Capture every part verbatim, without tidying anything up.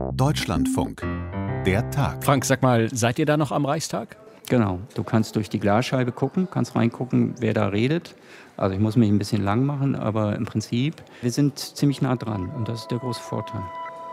Deutschlandfunk. Der Tag. Frank, sag mal, seid ihr da noch am Reichstag? Genau, du kannst durch die Glasscheibe gucken, kannst reingucken, wer da redet. Also ich muss mich ein bisschen lang machen, aber im Prinzip, wir sind ziemlich nah dran und das ist der große Vorteil.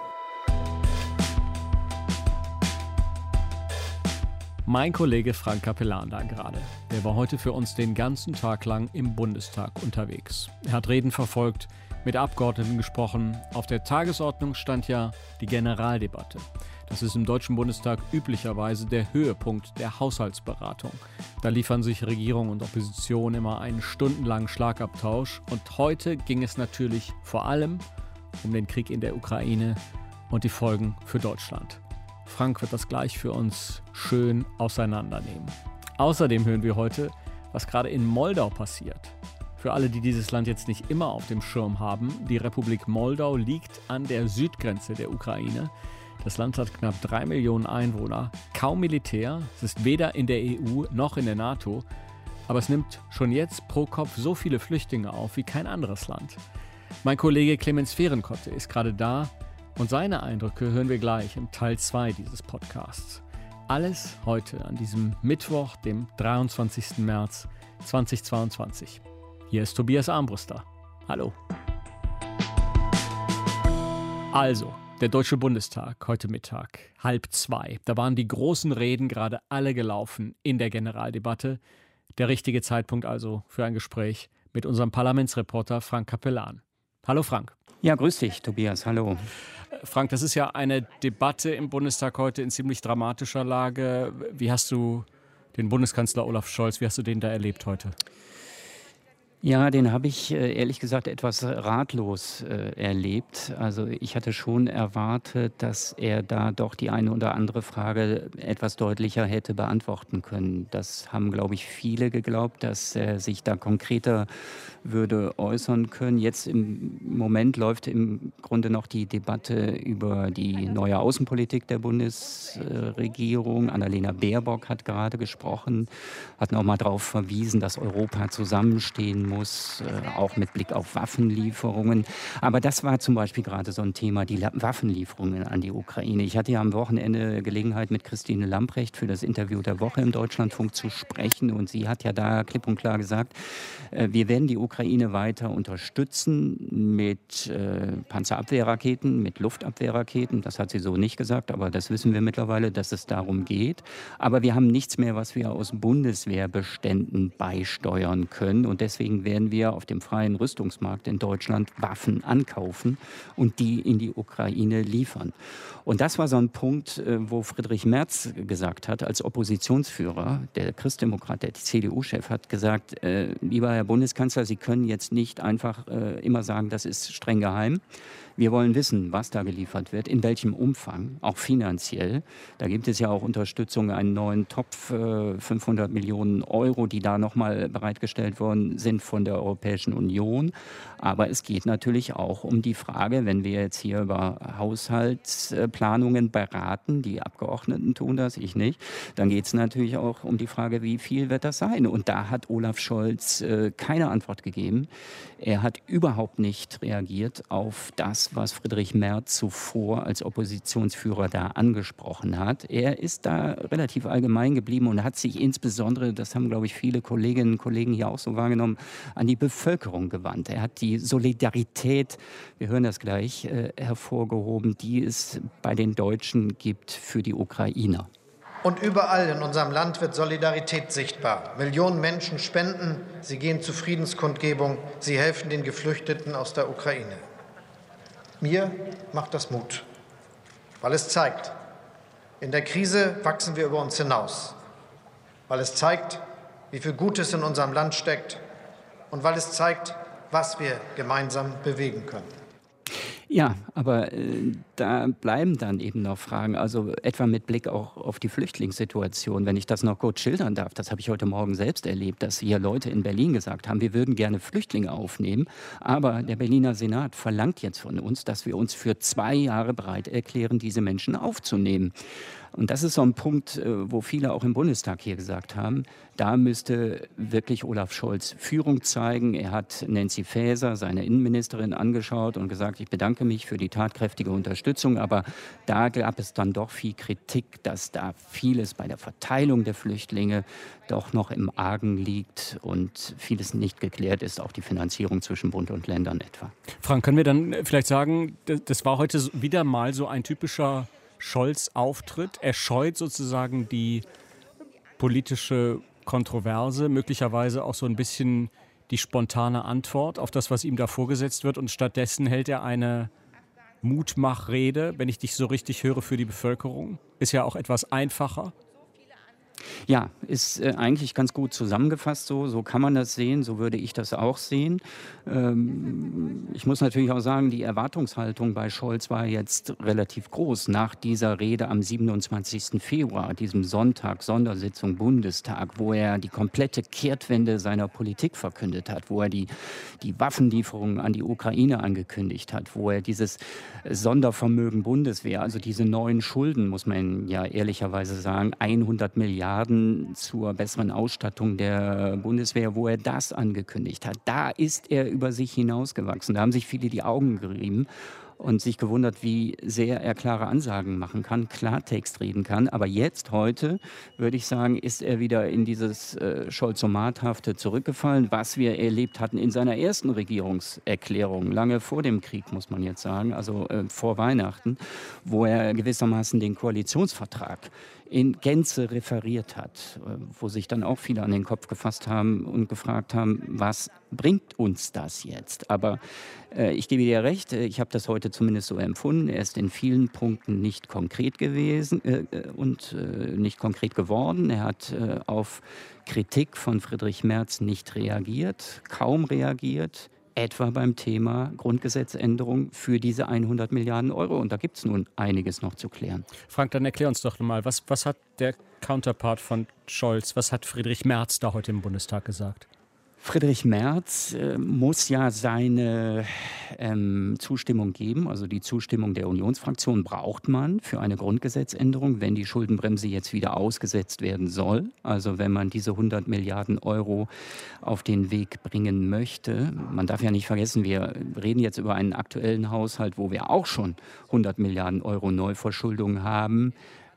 Mein Kollege Frank Capellan da gerade. Der war heute für uns den ganzen Tag lang im Bundestag unterwegs. Er hat Reden verfolgt, mit Abgeordneten gesprochen. Auf der Tagesordnung stand ja die Generaldebatte. Das ist im Deutschen Bundestag üblicherweise der Höhepunkt der Haushaltsberatung. Da liefern sich Regierung und Opposition immer einen stundenlangen Schlagabtausch. Und heute ging es natürlich vor allem um den Krieg in der Ukraine und die Folgen für Deutschland. Frank wird das gleich für uns schön auseinandernehmen. Außerdem hören wir heute, was gerade in Moldau passiert. Für alle, die dieses Land jetzt nicht immer auf dem Schirm haben, die Republik Moldau liegt an der Südgrenze der Ukraine. Das Land hat knapp drei Millionen Einwohner, kaum Militär, es ist weder in der E U noch in der NATO, aber es nimmt schon jetzt pro Kopf so viele Flüchtlinge auf wie kein anderes Land. Mein Kollege Clemens Fehrenkotte ist gerade da und seine Eindrücke hören wir gleich im Teil zwei dieses Podcasts. Alles heute an diesem Mittwoch, dem dreiundzwanzigsten März zweitausendzweiundzwanzig. Hier ist Tobias Armbruster. Hallo. Also, der Deutsche Bundestag heute Mittag, halb zwei. Da waren die großen Reden gerade alle gelaufen in der Generaldebatte. Der richtige Zeitpunkt also für ein Gespräch mit unserem Parlamentsreporter Frank Capellan. Hallo Frank. Ja, grüß dich, Tobias. Hallo. Frank, das ist ja eine Debatte im Bundestag heute in ziemlich dramatischer Lage. Wie hast du den Bundeskanzler Olaf Scholz, wie hast du den da erlebt heute? Ja, den habe ich äh, ehrlich gesagt etwas ratlos äh, erlebt. Also ich hatte schon erwartet, dass er da doch die eine oder andere Frage etwas deutlicher hätte beantworten können. Das haben, glaube ich, viele geglaubt, dass er sich da konkreter würde äußern können. Jetzt im Moment läuft im Grunde noch die Debatte über die neue Außenpolitik der Bundesregierung. Annalena Baerbock hat gerade gesprochen, hat noch mal darauf verwiesen, dass Europa zusammenstehen muss, äh, auch mit Blick auf Waffenlieferungen. Aber das war zum Beispiel gerade so ein Thema, die La- Waffenlieferungen an die Ukraine. Ich hatte ja am Wochenende Gelegenheit, mit Christine Lambrecht für das Interview der Woche im Deutschlandfunk zu sprechen. Und sie hat ja da klipp und klar gesagt, äh, wir werden die Ukraine weiter unterstützen mit äh, Panzerabwehrraketen, mit Luftabwehrraketen. Das hat sie so nicht gesagt, aber das wissen wir mittlerweile, dass es darum geht. Aber wir haben nichts mehr, was wir aus Bundeswehrbeständen beisteuern können. Und deswegen werden wir auf dem freien Rüstungsmarkt in Deutschland Waffen ankaufen und die in die Ukraine liefern. Und das war so ein Punkt, wo Friedrich Merz gesagt hat, als Oppositionsführer, der Christdemokrat, der C D U-Chef, hat gesagt, äh, lieber Herr Bundeskanzler, Sie können jetzt nicht einfach äh, immer sagen, das ist streng geheim. Wir wollen wissen, was da geliefert wird, in welchem Umfang, auch finanziell. Da gibt es ja auch Unterstützung, einen neuen Topf, äh, fünfhundert Millionen Euro, die da nochmal bereitgestellt worden sind von der Europäischen Union. Aber es geht natürlich auch um die Frage, wenn wir jetzt hier über Haushaltsplanungen beraten, die Abgeordneten tun das, ich nicht, dann geht es natürlich auch um die Frage, wie viel wird das sein? Und da hat Olaf Scholz äh, keine Antwort gegeben. Er hat überhaupt nicht reagiert auf das, was Friedrich Merz zuvor als Oppositionsführer da angesprochen hat. Er ist da relativ allgemein geblieben und hat sich insbesondere, das haben, glaube ich, viele Kolleginnen und Kollegen hier auch so wahrgenommen, an die Bevölkerung gewandt. Er hat die Solidarität, wir hören das gleich, äh, hervorgehoben, die es bei den Deutschen gibt für die Ukrainer. Und überall in unserem Land wird Solidarität sichtbar. Millionen Menschen spenden, sie gehen zu Friedenskundgebung, sie helfen den Geflüchteten aus der Ukraine. Mir macht das Mut, weil es zeigt, in der Krise wachsen wir über uns hinaus, weil es zeigt, wie viel Gutes in unserem Land steckt und weil es zeigt, was wir gemeinsam bewegen können. Ja, aber äh, da bleiben dann eben noch Fragen, also etwa mit Blick auch auf die Flüchtlingssituation, wenn ich das noch kurz schildern darf. Das habe ich heute Morgen selbst erlebt, dass hier Leute in Berlin gesagt haben, wir würden gerne Flüchtlinge aufnehmen, aber der Berliner Senat verlangt jetzt von uns, dass wir uns für zwei Jahre bereit erklären, diese Menschen aufzunehmen. Und das ist so ein Punkt, wo viele auch im Bundestag hier gesagt haben, Da müsste wirklich Olaf Scholz Führung zeigen. Er hat Nancy Faeser, seine Innenministerin, angeschaut und gesagt, ich bedanke mich für die tatkräftige Unterstützung. Aber da gab es dann doch viel Kritik, dass da vieles bei der Verteilung der Flüchtlinge doch noch im Argen liegt und vieles nicht geklärt ist, auch die Finanzierung zwischen Bund und Ländern etwa. Frank, können wir dann vielleicht sagen, das war heute wieder mal so ein typischer Scholz-Auftritt. Er scheut sozusagen die politische Kontroverse, möglicherweise auch so ein bisschen die spontane Antwort auf das, was ihm da vorgesetzt wird. Und stattdessen hält er eine Mutmachrede, wenn ich dich so richtig höre, für die Bevölkerung. Ist ja auch etwas einfacher. Ja, ist äh, eigentlich ganz gut zusammengefasst so. So kann man das sehen, so würde ich das auch sehen. Ähm, ich muss natürlich auch sagen, die Erwartungshaltung bei Scholz war jetzt relativ groß nach dieser Rede am siebenundzwanzigsten Februar, diesem Sonntag, Sondersitzung Bundestag, wo er die komplette Kehrtwende seiner Politik verkündet hat, wo er die, die Waffenlieferungen an die Ukraine angekündigt hat, wo er dieses Sondervermögen Bundeswehr, also diese neuen Schulden, muss man ja ehrlicherweise sagen, hundert Milliarden zur besseren Ausstattung der Bundeswehr, wo er das angekündigt hat. Da ist er über sich hinausgewachsen. Da haben sich viele die Augen gerieben und sich gewundert, wie sehr er klare Ansagen machen kann, Klartext reden kann. Aber jetzt, heute, würde ich sagen, ist er wieder in dieses äh, Scholzomathafte zurückgefallen, was wir erlebt hatten in seiner ersten Regierungserklärung, lange vor dem Krieg, muss man jetzt sagen, also äh, vor Weihnachten, wo er gewissermaßen den Koalitionsvertrag in Gänze referiert hat, wo sich dann auch viele an den Kopf gefasst haben und gefragt haben, was bringt uns das jetzt? Aber äh, ich gebe dir recht, ich habe das heute zumindest so empfunden. Er ist in vielen Punkten nicht konkret gewesen äh, und äh, nicht konkret geworden. Er hat äh, auf Kritik von Friedrich Merz nicht reagiert, kaum reagiert. Etwa beim Thema Grundgesetzänderung für diese hundert Milliarden Euro. Und da gibt es nun einiges noch zu klären. Frank, dann erklär uns doch mal, was, was hat der Counterpart von Scholz, was hat Friedrich Merz da heute im Bundestag gesagt? Friedrich Merz äh, muss ja seine ähm, Zustimmung geben. Also die Zustimmung der Unionsfraktion braucht man für eine Grundgesetzänderung, wenn die Schuldenbremse jetzt wieder ausgesetzt werden soll. Also wenn man diese hundert Milliarden Euro auf den Weg bringen möchte. Man darf ja nicht vergessen, wir reden jetzt über einen aktuellen Haushalt, wo wir auch schon hundert Milliarden Euro Neuverschuldung haben.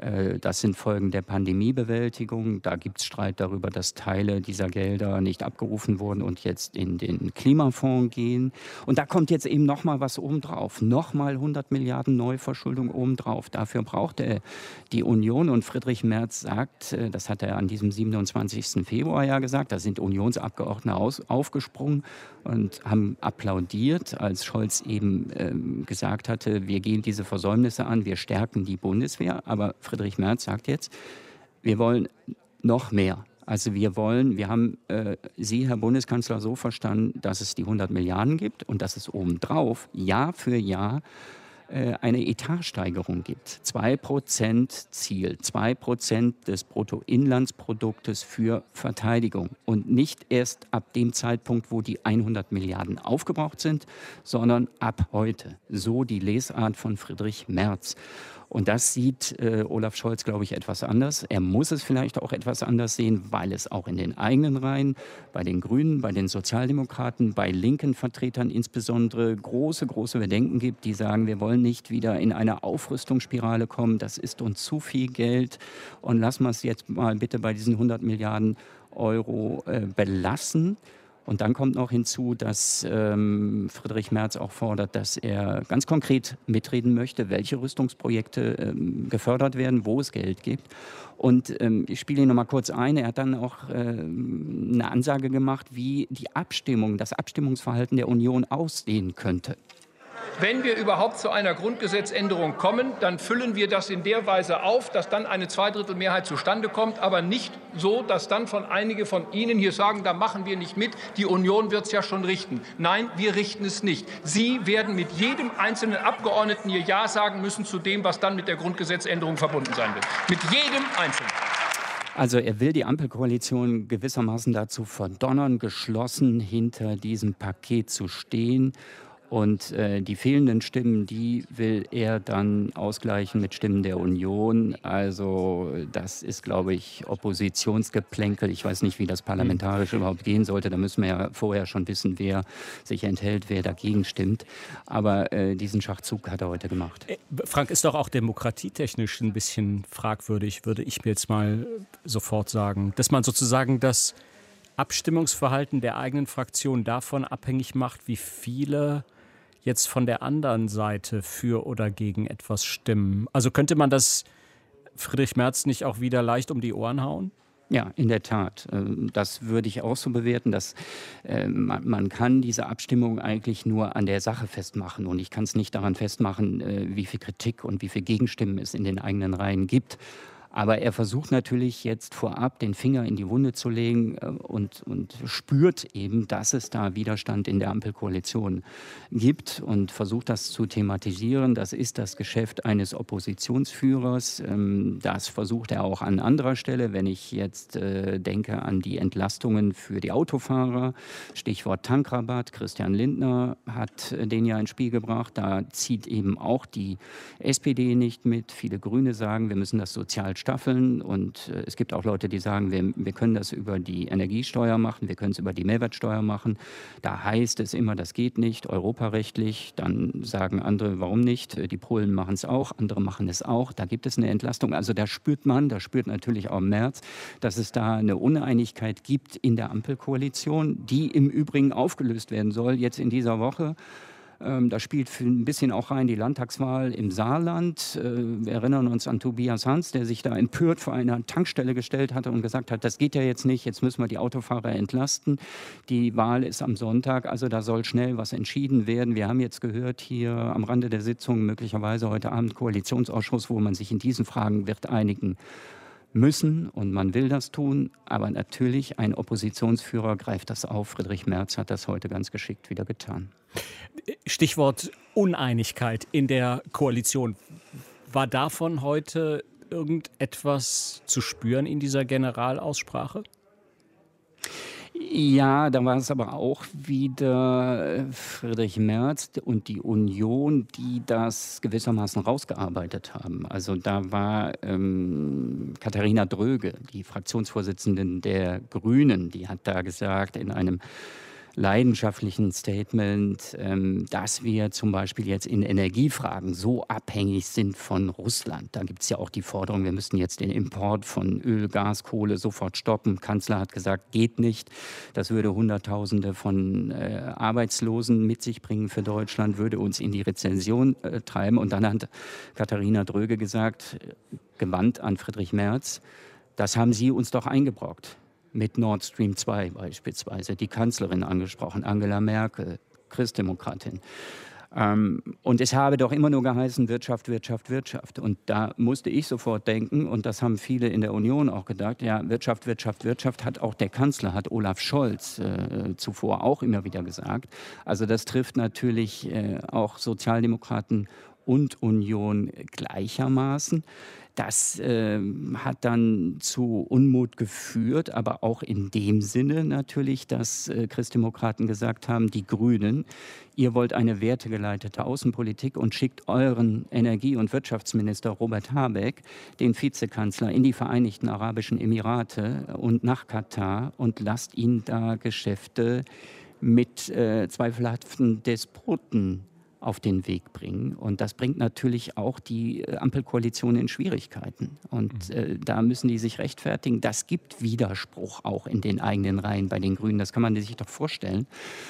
Das sind Folgen der Pandemiebewältigung. Da gibt es Streit darüber, dass Teile dieser Gelder nicht abgerufen wurden und jetzt in den Klimafonds gehen. Und da kommt jetzt eben noch mal was obendrauf. Noch mal hundert Milliarden Neuverschuldung obendrauf. Dafür braucht er die Union. Und Friedrich Merz sagt, das hat er an diesem siebenundzwanzigsten Februar ja gesagt, da sind Unionsabgeordnete aus, aufgesprungen und haben applaudiert, als Scholz eben ähm, gesagt hatte, wir gehen diese Versäumnisse an, wir stärken die Bundeswehr. Aber Friedrich Merz sagt jetzt, wir wollen noch mehr. Also wir wollen, wir haben äh, Sie, Herr Bundeskanzler, so verstanden, dass es die hundert Milliarden gibt und dass es obendrauf Jahr für Jahr äh, eine Etatsteigerung gibt. zwei Prozent Ziel, zwei Prozent des Bruttoinlandsproduktes für Verteidigung. Und nicht erst ab dem Zeitpunkt, wo die hundert Milliarden aufgebraucht sind, sondern ab heute. So die Lesart von Friedrich Merz. Und das sieht äh, Olaf Scholz, glaube ich, etwas anders. Er muss es vielleicht auch etwas anders sehen, weil es auch in den eigenen Reihen, bei den Grünen, bei den Sozialdemokraten, bei linken Vertretern insbesondere große, große Bedenken gibt, die sagen, wir wollen nicht wieder in eine Aufrüstungsspirale kommen. Das ist uns zu viel Geld. Und lassen wir es jetzt mal bitte bei diesen hundert Milliarden Euro äh, belassen. Und dann kommt noch hinzu, dass ähm, Friedrich Merz auch fordert, dass er ganz konkret mitreden möchte, welche Rüstungsprojekte ähm, gefördert werden, wo es Geld gibt. Und ähm, ich spiele ihn noch mal kurz ein. Er hat dann auch ähm, eine Ansage gemacht, wie die Abstimmung, das Abstimmungsverhalten der Union aussehen könnte. Wenn wir überhaupt zu einer Grundgesetzänderung kommen, dann füllen wir das in der Weise auf, dass dann eine Zweidrittelmehrheit zustande kommt, aber nicht so, dass dann von einige von Ihnen hier sagen, da machen wir nicht mit, die Union wird es ja schon richten. Nein, wir richten es nicht. Sie werden mit jedem einzelnen Abgeordneten hier Ja sagen müssen zu dem, was dann mit der Grundgesetzänderung verbunden sein wird. Mit jedem Einzelnen. Also er will die Ampelkoalition gewissermaßen dazu verdonnern, geschlossen hinter diesem Paket zu stehen. Und äh, die fehlenden Stimmen, die will er dann ausgleichen mit Stimmen der Union. Also das ist, glaube ich, Oppositionsgeplänkel. Ich weiß nicht, wie das parlamentarisch überhaupt gehen sollte. Da müssen wir ja vorher schon wissen, wer sich enthält, wer dagegen stimmt. Aber äh, diesen Schachzug hat er heute gemacht. Frank, ist doch auch demokratietechnisch ein bisschen fragwürdig, würde ich mir jetzt mal sofort sagen. Dass man sozusagen das Abstimmungsverhalten der eigenen Fraktion davon abhängig macht, wie viele jetzt von der anderen Seite für oder gegen etwas stimmen. Also könnte man das Friedrich Merz nicht auch wieder leicht um die Ohren hauen? Ja, in der Tat. Das würde ich auch so bewerten, dass äh, man, man kann diese Abstimmung eigentlich nur an der Sache festmachen. Und ich kann es nicht daran festmachen, äh, wie viel Kritik und wie viel Gegenstimmen es in den eigenen Reihen gibt. Aber er versucht natürlich jetzt vorab den Finger in die Wunde zu legen äh, und, und spürt eben, dass es da Widerstand in der Ampelkoalition gibt und versucht das zu thematisieren. Das ist das Geschäft eines Oppositionsführers. Ähm, das versucht er auch an anderer Stelle. Wenn ich jetzt äh, denke an die Entlastungen für die Autofahrer, Stichwort Tankrabatt. Christian Lindner hat äh, den ja ins Spiel gebracht. Da zieht eben auch die S P D nicht mit. Viele Grüne sagen, wir müssen das sozial staffeln und äh, es gibt auch Leute, die sagen, wir, wir können das über die Energiesteuer machen, wir können es über die Mehrwertsteuer machen. Da heißt es immer, das geht nicht, europarechtlich. Dann sagen andere, warum nicht? Die Polen machen es auch, andere machen es auch. Da gibt es eine Entlastung. Also da spürt man, da spürt natürlich auch Merz, dass es da eine Uneinigkeit gibt in der Ampelkoalition, die im Übrigen aufgelöst werden soll, jetzt in dieser Woche. Da spielt ein bisschen auch rein die Landtagswahl im Saarland. Wir erinnern uns an Tobias Hans, der sich da empört vor einer Tankstelle gestellt hatte und gesagt hat, das geht ja jetzt nicht, jetzt müssen wir die Autofahrer entlasten. Die Wahl ist am Sonntag, also da soll schnell was entschieden werden. Wir haben jetzt gehört hier am Rande der Sitzung, möglicherweise heute Abend Koalitionsausschuss, wo man sich in diesen Fragen wird einigen müssen und man will das tun. Aber natürlich, ein Oppositionsführer greift das auf. Friedrich Merz hat das heute ganz geschickt wieder getan. Stichwort Uneinigkeit in der Koalition. War davon heute irgendetwas zu spüren in dieser Generalaussprache? Ja, da war es aber auch wieder Friedrich Merz und die Union, die das gewissermaßen rausgearbeitet haben. Also da war ähm, Katharina Dröge, die Fraktionsvorsitzende der Grünen, die hat da gesagt in einem leidenschaftlichen Statement, ähm, dass wir zum Beispiel jetzt in Energiefragen so abhängig sind von Russland. Da gibt es ja auch die Forderung, wir müssten jetzt den Import von Öl, Gas, Kohle sofort stoppen. Der Kanzler hat gesagt, geht nicht. Das würde Hunderttausende von äh, Arbeitslosen mit sich bringen für Deutschland, würde uns in die Rezession äh, treiben. Und dann hat Katharina Dröge gesagt, gewandt an Friedrich Merz, das haben Sie uns doch eingebrockt. Mit Nord Stream zwei beispielsweise, die Kanzlerin angesprochen, Angela Merkel, Christdemokratin. Ähm, und es habe doch immer nur geheißen, Wirtschaft, Wirtschaft, Wirtschaft. Und da musste ich sofort denken, und das haben viele in der Union auch gedacht, ja, Wirtschaft, Wirtschaft, Wirtschaft hat auch der Kanzler, hat Olaf Scholz äh, zuvor auch immer wieder gesagt. Also das trifft natürlich äh, auch Sozialdemokraten und Union gleichermaßen. Das äh, hat dann zu Unmut geführt, aber auch in dem Sinne natürlich, dass äh, Christdemokraten gesagt haben, die Grünen, ihr wollt eine wertegeleitete Außenpolitik und schickt euren Energie- und Wirtschaftsminister Robert Habeck, den Vizekanzler, in die Vereinigten Arabischen Emirate und nach Katar und lasst ihn da Geschäfte mit äh, zweifelhaften Despoten auf den Weg bringen. Und das bringt natürlich auch die Ampelkoalition in Schwierigkeiten. Und äh, da müssen die sich rechtfertigen. Das gibt Widerspruch auch in den eigenen Reihen bei den Grünen. Das kann man sich doch vorstellen.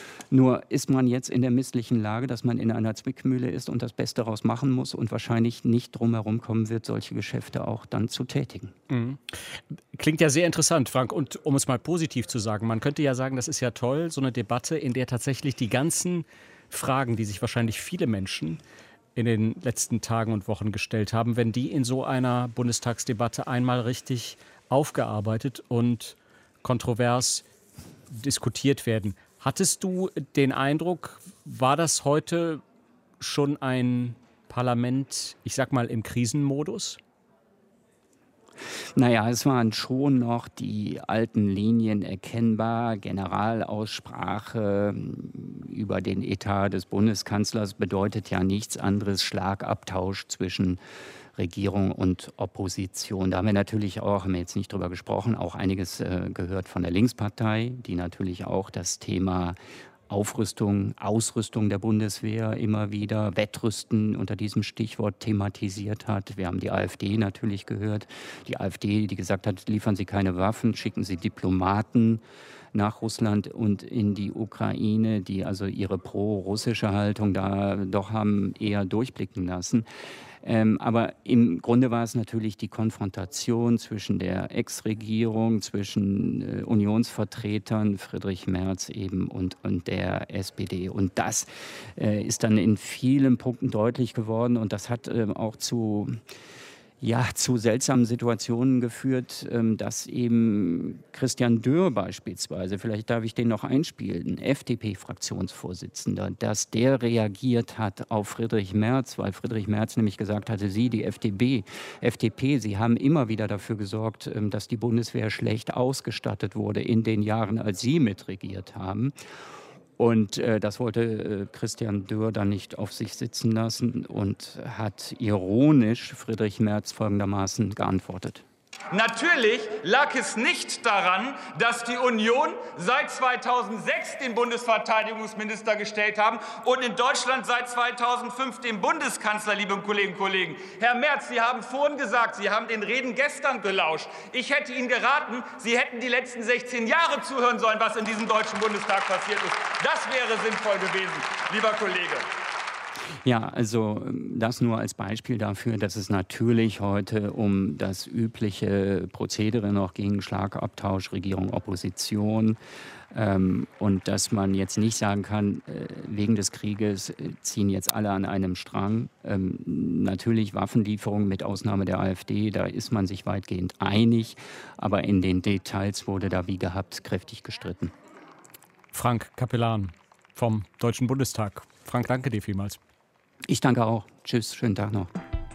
Nur ist man jetzt in der misslichen Lage, dass man in einer Zwickmühle ist und das Beste daraus machen muss und wahrscheinlich nicht drum herum kommen wird, solche Geschäfte auch dann zu tätigen. Mhm. Klingt ja sehr interessant, Frank. Und um es mal positiv zu sagen, man könnte ja sagen, das ist ja toll, so eine Debatte, in der tatsächlich die ganzen Fragen, die sich wahrscheinlich viele Menschen in den letzten Tagen und Wochen gestellt haben, wenn die in so einer Bundestagsdebatte einmal richtig aufgearbeitet und kontrovers diskutiert werden. Hattest du den Eindruck, war das heute schon ein Parlament, ich sag mal, im Krisenmodus? Naja, es waren schon noch die alten Linien erkennbar. Generalaussprache über den Etat des Bundeskanzlers bedeutet ja nichts anderes, Schlagabtausch zwischen Regierung und Opposition. Da haben wir natürlich auch, haben wir jetzt nicht drüber gesprochen, auch einiges äh, gehört von der Linkspartei, die natürlich auch das Thema Aufrüstung, Ausrüstung der Bundeswehr immer wieder, Wettrüsten unter diesem Stichwort thematisiert hat. Wir haben die AfD natürlich gehört. Die AfD, die gesagt hat, liefern Sie keine Waffen, schicken Sie Diplomaten nach Russland und in die Ukraine, die also ihre pro-russische Haltung da doch haben eher durchblicken lassen. Ähm, aber im Grunde war es natürlich die Konfrontation zwischen der Ex-Regierung, zwischen äh, Unionsvertretern, Friedrich Merz eben und, und der S P D. Und das äh, ist dann in vielen Punkten deutlich geworden und das hat äh, auch zu... ja, zu seltsamen Situationen geführt, dass eben Christian Dürr beispielsweise, vielleicht darf ich den noch einspielen, F D P-Fraktionsvorsitzender, dass der reagiert hat auf Friedrich Merz, weil Friedrich Merz nämlich gesagt hatte, Sie, die F D P, F D P, Sie haben immer wieder dafür gesorgt, dass die Bundeswehr schlecht ausgestattet wurde in den Jahren, als Sie mitregiert haben. Und äh, das wollte äh, Christian Dürr dann nicht auf sich sitzen lassen und hat ironisch Friedrich Merz folgendermaßen geantwortet. Natürlich lag es nicht daran, dass die Union seit zweitausendsechs den Bundesverteidigungsminister gestellt haben und in Deutschland seit zweitausendfünf den Bundeskanzler, liebe Kolleginnen und Kollegen. Herr Merz, Sie haben vorhin gesagt, Sie haben den Reden gestern gelauscht. Ich hätte Ihnen geraten, Sie hätten die letzten sechzehn Jahre zuhören sollen, was in diesem Deutschen Bundestag passiert ist. Das wäre sinnvoll gewesen, lieber Kollege. Ja, also das nur als Beispiel dafür, dass es natürlich heute um das übliche Prozedere noch ging, Schlagabtausch, Regierung, Opposition. Ähm, und dass man jetzt nicht sagen kann, äh, wegen des Krieges äh, ziehen jetzt alle an einem Strang. Ähm, natürlich Waffenlieferungen mit Ausnahme der AfD, da ist man sich weitgehend einig. Aber in den Details wurde da wie gehabt kräftig gestritten. Frank Capellan vom Deutschen Bundestag. Frank, danke dir vielmals. Ich danke auch. Tschüss, schönen Tag noch.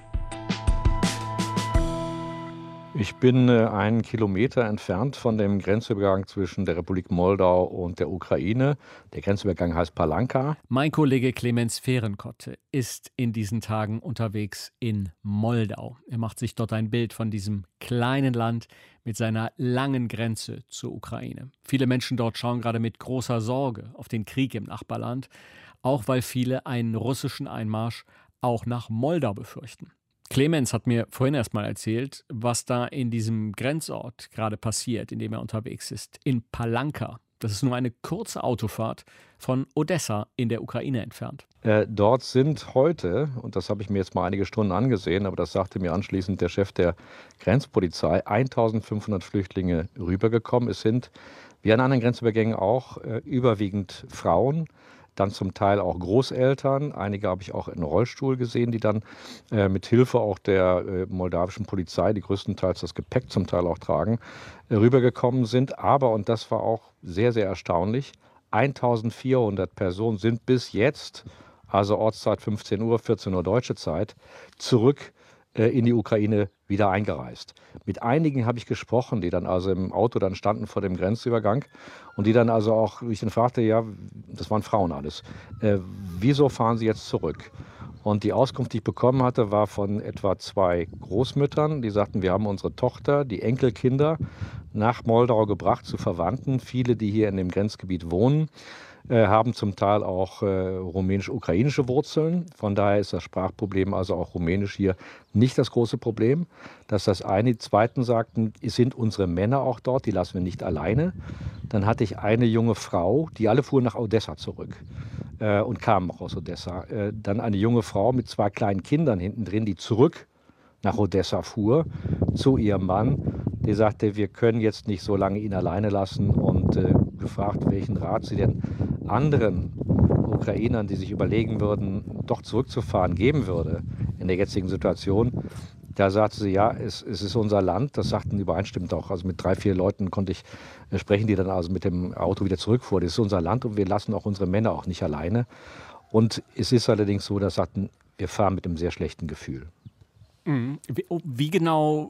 Ich bin äh, einen Kilometer entfernt von dem Grenzübergang zwischen der Republik Moldau und der Ukraine. Der Grenzübergang heißt Palanka. Mein Kollege Clemens Fehrenkotte ist in diesen Tagen unterwegs in Moldau. Er macht sich dort ein Bild von diesem kleinen Land mit seiner langen Grenze zur Ukraine. Viele Menschen dort schauen gerade mit großer Sorge auf den Krieg im Nachbarland, auch weil viele einen russischen Einmarsch auch nach Moldau befürchten. Clemens hat mir vorhin erst mal erzählt, was da in diesem Grenzort gerade passiert, in dem er unterwegs ist, in Palanka. Das ist nur eine kurze Autofahrt von Odessa in der Ukraine entfernt. Äh, dort sind heute, und das habe ich mir jetzt mal einige Stunden angesehen, aber das sagte mir anschließend der Chef der Grenzpolizei, eintausendfünfhundert Flüchtlinge rübergekommen. Es sind, wie an anderen Grenzübergängen auch, äh, überwiegend Frauen, dann zum Teil auch Großeltern. Einige habe ich auch in Rollstuhl gesehen, die dann äh, mit Hilfe auch der äh, moldawischen Polizei, die größtenteils das Gepäck zum Teil auch tragen, äh, rübergekommen sind. Aber, und das war auch sehr, sehr erstaunlich, eintausendvierhundert Personen sind bis jetzt, also Ortszeit fünfzehn Uhr, vierzehn Uhr deutsche Zeit, zurück äh, in die Ukraine wieder eingereist. Mit einigen habe ich gesprochen, die dann also im Auto dann standen vor dem Grenzübergang und die dann also auch, ich dann fragte, ja, das waren Frauen alles, äh, wieso fahren sie jetzt zurück? Und die Auskunft, die ich bekommen hatte, war von etwa zwei Großmüttern, die sagten, wir haben unsere Tochter, die Enkelkinder nach Moldau gebracht zu Verwandten, viele, die hier in dem Grenzgebiet wohnen, Äh, haben zum Teil auch äh, rumänisch-ukrainische Wurzeln. Von daher ist das Sprachproblem, also auch rumänisch hier, nicht das große Problem. Das ist das eine. Die Zweiten sagten, es sind unsere Männer auch dort, die lassen wir nicht alleine. Dann hatte ich eine junge Frau, die alle fuhren nach Odessa zurück äh, und kamen auch aus Odessa. Äh, dann eine junge Frau mit zwei kleinen Kindern hinten drin, die zurück nach Odessa fuhr, zu ihrem Mann. Die sagte, wir können jetzt nicht so lange ihn alleine lassen und äh, gefragt, welchen Rat sie denn anderen Ukrainern, die sich überlegen würden, doch zurückzufahren, geben würde in der jetzigen Situation. Da sagte sie, ja, es, es ist unser Land. Das sagten übereinstimmend auch. Also mit drei, vier Leuten konnte ich äh, sprechen, die dann also mit dem Auto wieder zurückfuhren. Das ist unser Land und wir lassen auch unsere Männer auch nicht alleine. Und es ist allerdings so, dass sagten, wir fahren mit einem sehr schlechten Gefühl. Mhm. Wie, wie genau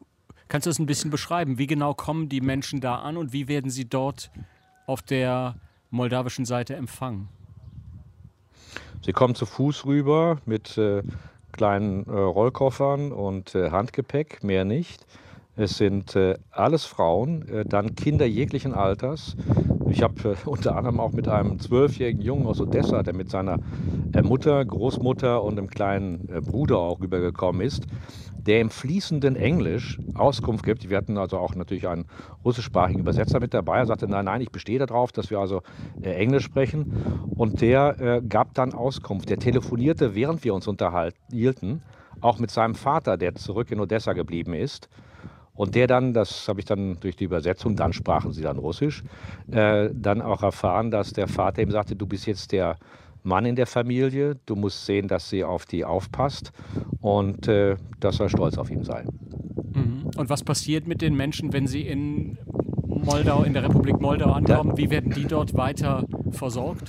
Kannst du das ein bisschen beschreiben? Wie genau kommen die Menschen da an und wie werden sie dort auf der moldawischen Seite empfangen? Sie kommen zu Fuß rüber mit äh, kleinen äh, Rollkoffern und äh, Handgepäck, mehr nicht. Es sind äh, alles Frauen, äh, dann Kinder jeglichen Alters. Ich habe äh, unter anderem auch mit einem zwölfjährigen Jungen aus Odessa, der mit seiner äh, Mutter, Großmutter und einem kleinen äh, Bruder auch rübergekommen ist, der im fließenden Englisch Auskunft gibt. Wir hatten also auch natürlich einen russischsprachigen Übersetzer mit dabei. Er sagte, nein, nein, ich bestehe darauf, dass wir also äh, Englisch sprechen. Und der äh, gab dann Auskunft. Der telefonierte, während wir uns unterhielten, auch mit seinem Vater, der zurück in Odessa geblieben ist. Und der dann, das habe ich dann durch die Übersetzung, dann sprachen sie dann Russisch, äh, dann auch erfahren, dass der Vater ihm sagte, du bist jetzt der Mann in der Familie, du musst sehen, dass sie auf die aufpasst und äh, dass er stolz auf ihn sei. Mhm. Und was passiert mit den Menschen, wenn sie in Moldau, in der Republik Moldau ankommen? Da, Wie werden die dort weiter versorgt?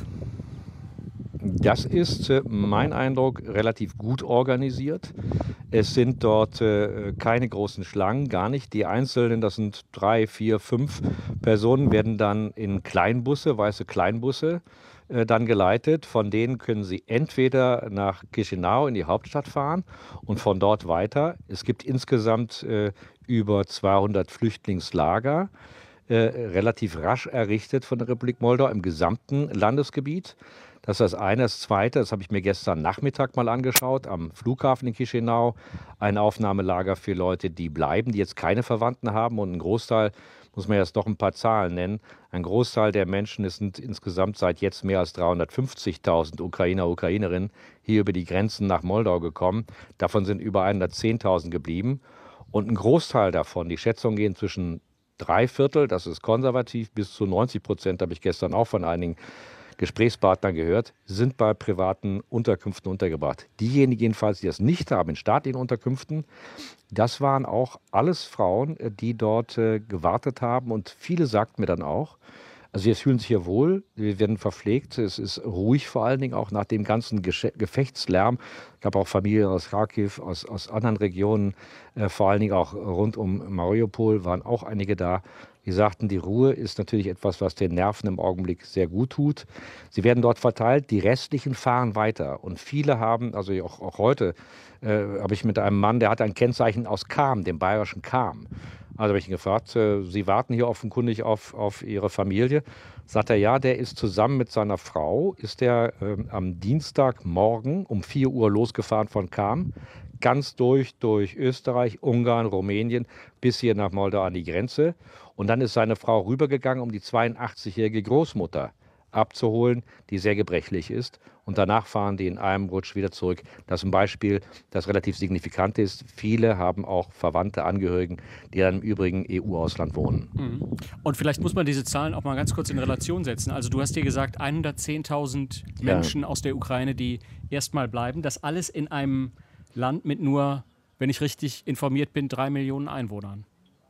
Das ist äh, mein Eindruck relativ gut organisiert. Es sind dort äh, keine großen Schlangen, gar nicht. Die Einzelnen, das sind drei, vier, fünf Personen, werden dann in Kleinbusse, weiße Kleinbusse, äh, dann geleitet. Von denen können sie entweder nach Chișinău in die Hauptstadt fahren und von dort weiter. Es gibt insgesamt äh, über zweihundert Flüchtlingslager, äh, relativ rasch errichtet von der Republik Moldau im gesamten Landesgebiet. Das ist das eine. Das zweite, das habe ich mir gestern Nachmittag mal angeschaut, am Flughafen in Chișinău, ein Aufnahmelager für Leute, die bleiben, die jetzt keine Verwandten haben. Und ein Großteil, muss man jetzt doch ein paar Zahlen nennen, ein Großteil der Menschen, es sind insgesamt seit jetzt mehr als dreihundertfünfzigtausend Ukrainer, Ukrainerinnen hier über die Grenzen nach Moldau gekommen. Davon sind über hundertzehntausend geblieben. Und ein Großteil davon, die Schätzungen gehen zwischen drei Viertel, das ist konservativ, bis zu neunzig Prozent, habe ich gestern auch von einigen Gesprächspartnern gehört, sind bei privaten Unterkünften untergebracht. Diejenigen jedenfalls, die das nicht haben in staatlichen Unterkünften, das waren auch alles Frauen, die dort äh, gewartet haben. Und viele sagten mir dann auch, also wir fühlen sich hier wohl, wir werden verpflegt, es ist ruhig vor allen Dingen auch nach dem ganzen Gesche- Gefechtslärm. Es gab auch Familien aus Kharkiv, aus, aus anderen Regionen, äh, vor allen Dingen auch rund um Mariupol waren auch einige da. Die sagten, die Ruhe ist natürlich etwas, was den Nerven im Augenblick sehr gut tut. Sie werden dort verteilt, die restlichen fahren weiter. Und viele haben, also auch, auch heute äh, habe ich mit einem Mann, der hat ein Kennzeichen aus Cham, dem bayerischen Cham. Also habe ich ihn gefragt, äh, Sie warten hier offenkundig auf, auf Ihre Familie. Sagt er, ja, der ist zusammen mit seiner Frau, ist der äh, am Dienstagmorgen um vier Uhr losgefahren von Cham, ganz durch, durch Österreich, Ungarn, Rumänien, bis hier nach Moldau an die Grenze. Und dann ist seine Frau rübergegangen, um die zweiundachtzigjährige Großmutter abzuholen, die sehr gebrechlich ist. Und danach fahren die in einem Rutsch wieder zurück. Das ist ein Beispiel, das relativ signifikant ist. Viele haben auch Verwandte, Angehörigen, die dann im übrigen E U-Ausland wohnen. Und vielleicht muss man diese Zahlen auch mal ganz kurz in Relation setzen. Also du hast dir gesagt, hundertzehntausend Menschen ja. aus der Ukraine, die erstmal bleiben. Das alles in einem Land mit nur, wenn ich richtig informiert bin, drei Millionen Einwohnern.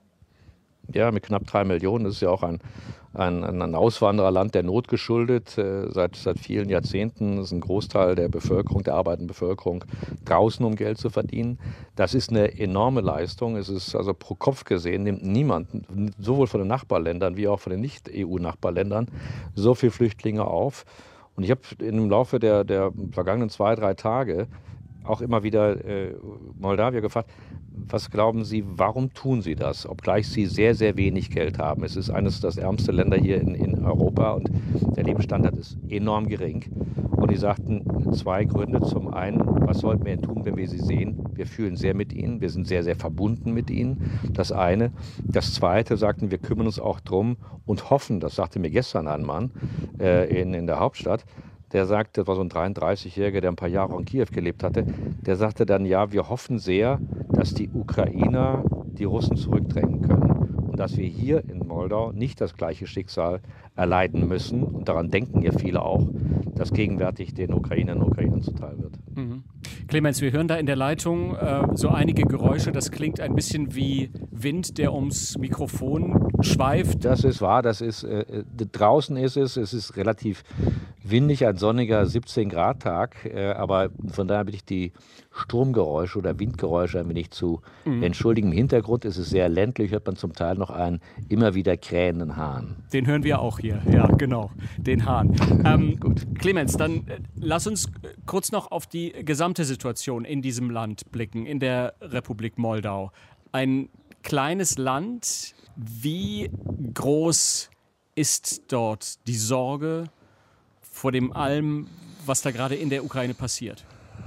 Ja, mit knapp drei Millionen. Das ist ja auch ein, ein, ein Auswandererland der Not geschuldet. Äh, seit, seit vielen Jahrzehnten ist ein Großteil der Bevölkerung, der arbeitenden Bevölkerung, draußen, um Geld zu verdienen. Das ist eine enorme Leistung. Es ist also pro Kopf gesehen, nimmt niemand, sowohl von den Nachbarländern wie auch von den Nicht-E U-Nachbarländern, so viele Flüchtlinge auf. Und ich habe im Laufe der, der vergangenen zwei, drei Tage auch immer wieder äh, Moldawier gefragt, was glauben Sie, warum tun Sie das, obgleich Sie sehr, sehr wenig Geld haben? Es ist eines der ärmsten Länder hier in, in Europa und der Lebensstandard ist enorm gering. Und die sagten zwei Gründe. Zum einen, was sollten wir denn tun, wenn wir sie sehen? Wir fühlen sehr mit ihnen, wir sind sehr, sehr verbunden mit ihnen. Das eine. Das zweite, sagten, wir kümmern uns auch drum und hoffen, das sagte mir gestern ein Mann äh, in, in der Hauptstadt, der sagte, das war so ein dreiunddreißigjähriger, der ein paar Jahre in Kiew gelebt hatte, der sagte dann, ja, wir hoffen sehr, dass die Ukrainer die Russen zurückdrängen können und dass wir hier in Moldau nicht das gleiche Schicksal erleiden müssen. Und daran denken ja viele auch, dass gegenwärtig den Ukrainerinnen und Ukrainern zuteil wird. Mhm. Clemens, wir hören da in der Leitung äh, so einige Geräusche. Das klingt ein bisschen wie Wind, der ums Mikrofon schweift. Das ist wahr. Das ist, äh, draußen ist es. Es ist relativ windig, ein sonniger siebzehn Grad Tag, äh, aber von daher bitte ich die Sturmgeräusche oder Windgeräusche ein wenig zu mhm. entschuldigen. Im Hintergrund ist es sehr ländlich, hört man zum Teil noch einen immer wieder krähenden Hahn. Den hören wir auch hier, ja genau, den Hahn. Ähm, Gut. Clemens, dann äh, lass uns kurz noch auf die gesamte Situation in diesem Land blicken, in der Republik Moldau. Ein kleines Land, wie groß ist dort die Sorge vor dem allem, was da gerade in der Ukraine passiert?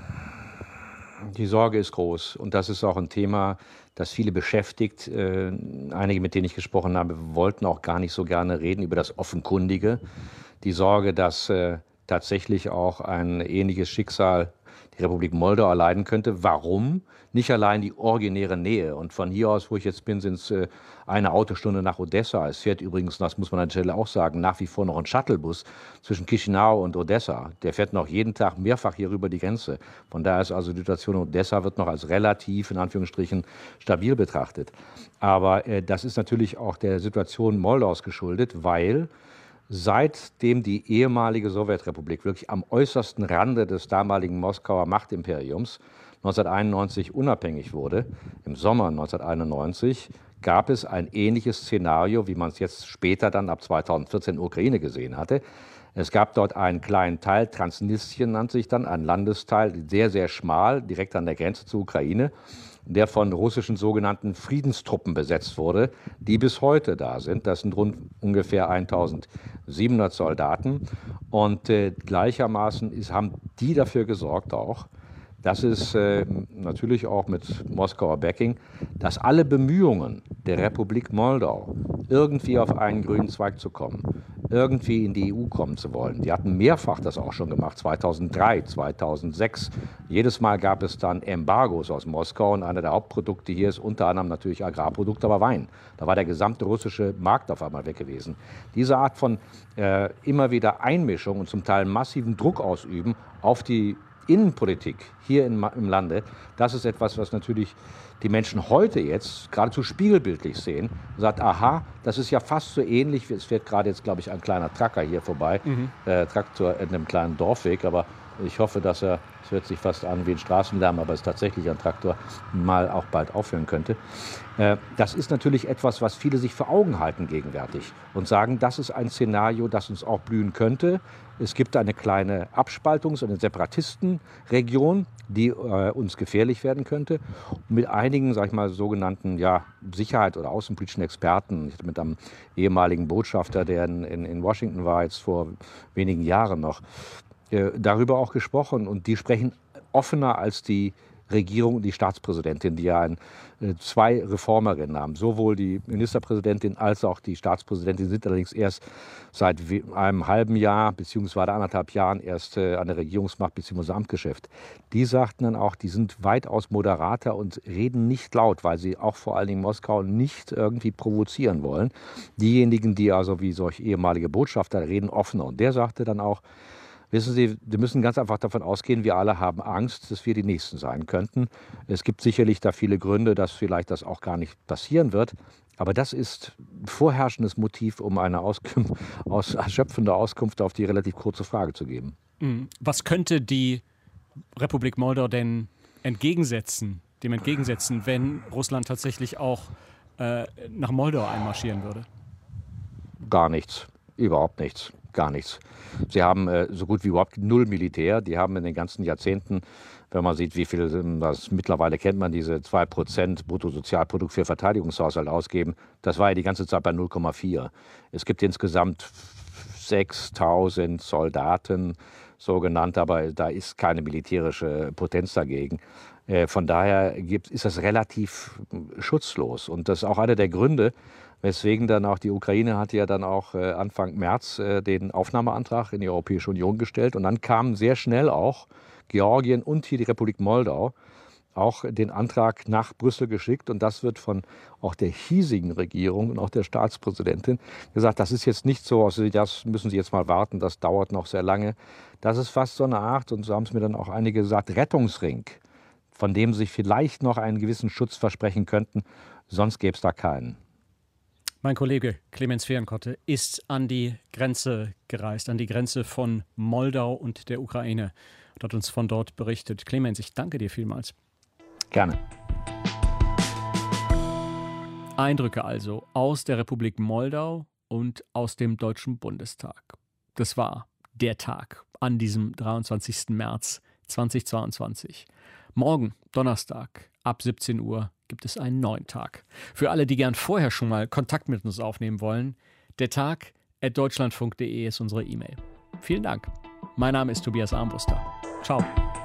Die Sorge ist groß und das ist auch ein Thema, das viele beschäftigt. Äh, einige, mit denen ich gesprochen habe, wollten auch gar nicht so gerne reden über das Offenkundige. Die Sorge, dass äh, tatsächlich auch ein ähnliches Schicksal die Republik Moldau erleiden könnte. Warum? Nicht allein die originäre Nähe. Und von hier aus, wo ich jetzt bin, sind es äh, eine Autostunde nach Odessa. Es fährt übrigens, das muss man an der Stelle auch sagen, nach wie vor noch ein Shuttlebus zwischen Chișinău und Odessa. Der fährt noch jeden Tag mehrfach hier rüber die Grenze. Von daher ist also die Situation in Odessa wird noch als relativ, in Anführungsstrichen, stabil betrachtet. Aber äh, das ist natürlich auch der Situation Moldaus geschuldet, weil seitdem die ehemalige Sowjetrepublik wirklich am äußersten Rande des damaligen Moskauer Machtimperiums neunzehnhunderteinundneunzig unabhängig wurde, im Sommer neunzehnhunderteinundneunzig, gab es ein ähnliches Szenario, wie man es jetzt später dann ab zweitausendvierzehn in der Ukraine gesehen hatte. Es gab dort einen kleinen Teil, Transnistrien nannte sich dann, ein Landesteil, sehr, sehr schmal, direkt an der Grenze zur Ukraine, der von russischen sogenannten Friedenstruppen besetzt wurde, die bis heute da sind. Das sind rund ungefähr eintausendsiebenhundert Soldaten. Und äh, gleichermaßen ist, haben die dafür gesorgt auch, dass es äh, natürlich auch mit Moskauer Backing, dass alle Bemühungen der Republik Moldau, irgendwie auf einen grünen Zweig zu kommen, irgendwie in die E U kommen zu wollen. Die hatten mehrfach das auch schon gemacht, zweitausenddrei, zweitausendsechs. Jedes Mal gab es dann Embargos aus Moskau und einer der Hauptprodukte hier ist unter anderem natürlich Agrarprodukte, aber Wein. Da war der gesamte russische Markt auf einmal weg gewesen. Diese Art von äh, immer wieder Einmischung und zum Teil massiven Druck ausüben auf die Innenpolitik hier in, im Lande, das ist etwas, was natürlich die Menschen heute jetzt geradezu spiegelbildlich sehen und sagt, aha, das ist ja fast so ähnlich, wie es fährt gerade jetzt, glaube ich, ein kleiner Tracker hier vorbei, mhm. äh, Traktor in einem kleinen Dorfweg, aber ich hoffe, dass er, es hört sich fast an wie ein Straßenlärm, aber es ist tatsächlich ein Traktor, mal auch bald aufhören könnte. Äh, das ist natürlich etwas, was viele sich vor Augen halten gegenwärtig und sagen, das ist ein Szenario, das uns auch blühen könnte. Es gibt eine kleine Abspaltungs- und Separatistenregion, die äh, uns gefährlich werden könnte. Und mit einigen, sag ich mal, sogenannten ja, Sicherheit- oder außenpolitischen Experten, ich hatte mit einem ehemaligen Botschafter, der in, in, in Washington war, jetzt vor wenigen Jahren noch, äh, darüber auch gesprochen. Und die sprechen offener als die Regierung und die Staatspräsidentin, die ja ein, äh, zwei Reformerinnen haben. Sowohl die Ministerpräsidentin als auch die Staatspräsidentin sind allerdings erst seit einem halben Jahr beziehungsweise anderthalb Jahren erst äh, an der Regierungsmacht beziehungsweise Amtsgeschäft. Die sagten dann auch, die sind weitaus moderater und reden nicht laut, weil sie auch vor allen Dingen Moskau nicht irgendwie provozieren wollen. Diejenigen, die also wie solche ehemalige Botschafter reden, offener. Und der sagte dann auch, wissen Sie, wir müssen ganz einfach davon ausgehen, wir alle haben Angst, dass wir die Nächsten sein könnten. Es gibt sicherlich da viele Gründe, dass vielleicht das auch gar nicht passieren wird. Aber das ist vorherrschendes Motiv, um eine Auskunft, aus, erschöpfende Auskunft auf die relativ kurze Frage zu geben. Was könnte die Republik Moldau denn entgegensetzen, dem entgegensetzen, wenn Russland tatsächlich auch äh, nach Moldau einmarschieren würde? Gar nichts, überhaupt nichts. Gar nichts. Sie haben äh, so gut wie überhaupt null Militär. Die haben in den ganzen Jahrzehnten, wenn man sieht, wie viel, das mittlerweile kennt man, diese zwei Prozent Bruttosozialprodukt für Verteidigungshaushalt ausgeben, das war ja die ganze Zeit bei null Komma vier. Es gibt insgesamt sechstausend Soldaten, sogenannt, aber da ist keine militärische Potenz dagegen. Äh, von daher gibt, ist das relativ schutzlos. Und das ist auch einer der Gründe, weswegen dann auch die Ukraine hat ja dann auch äh, Anfang März äh, den Aufnahmeantrag in die Europäische Union gestellt. Und dann kamen sehr schnell auch Georgien und hier die Republik Moldau auch den Antrag nach Brüssel geschickt. Und das wird von auch der hiesigen Regierung und auch der Staatspräsidentin gesagt, das ist jetzt nicht so, also das müssen Sie jetzt mal warten, das dauert noch sehr lange. Das ist fast so eine Art, und so haben es mir dann auch einige gesagt, Rettungsring, von dem Sie sich vielleicht noch einen gewissen Schutz versprechen könnten. Sonst gäbe es da keinen. Mein Kollege Clemens Fehrenkotte ist an die Grenze gereist, an die Grenze von Moldau und der Ukraine und hat uns von dort berichtet. Clemens, ich danke dir vielmals. Gerne. Eindrücke also aus der Republik Moldau und aus dem Deutschen Bundestag. Das war der Tag an diesem dreiundzwanzigsten März zweitausendzweiundzwanzig. Morgen, Donnerstag, ab siebzehn Uhr, gibt es einen neuen Tag. Für alle, die gern vorher schon mal Kontakt mit uns aufnehmen wollen, der Tag at deutschlandfunk punkt de ist unsere E-Mail. Vielen Dank. Mein Name ist Tobias Armbruster. Ciao.